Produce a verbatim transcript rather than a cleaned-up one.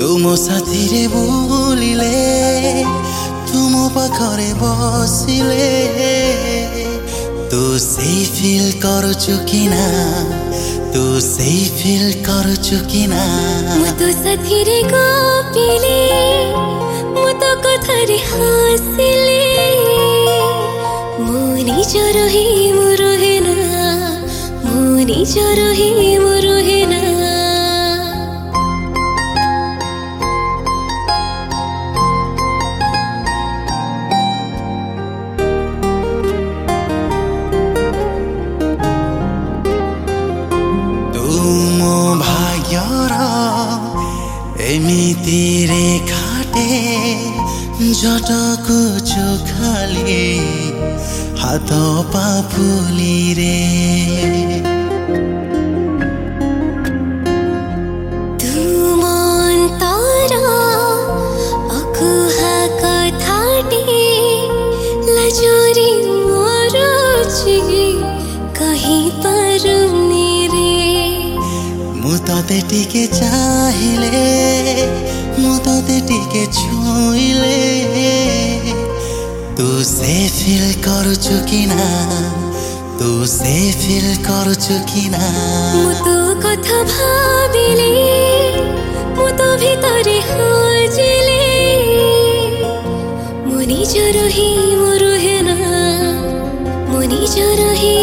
ମୋ ସାଥିରେ ବୁଲିଲେ ତୁ ମୋ ପାଖରେ ବସିଲେ ତୁ ସେଇ ଫିଲ୍ କରୁଛୁ କି ନା ତୁ ସେଇ ଫିଲ୍ କରୁଛୁ କି ନା ମୁଁ ତୋ ସାଥିରେ ଗପିଲେ ମୁଁ ତୋ କଥାରେ ହସିଲେ ମୋ ନିଜର ହିଁ ମୁଁ ରହେ ନା ମୋ ନିଜର ହିଁ ମୁଁ ରହେ ନା एमिति रेखाटे जटको चोखाले हात पाफुली रे तू मन तारा अकुहा कथाटे लजोरी मोरो चिगी कहीं पारुनी रे मु तते टिके चाहिले मु तते टिके छुइले तू से फील करुछु कि ना तू से फील करुछु कि ना मु तो कथा भाबिले मु तो भितरे हजिले मु निजर हि मु रहे ना मु निजर हि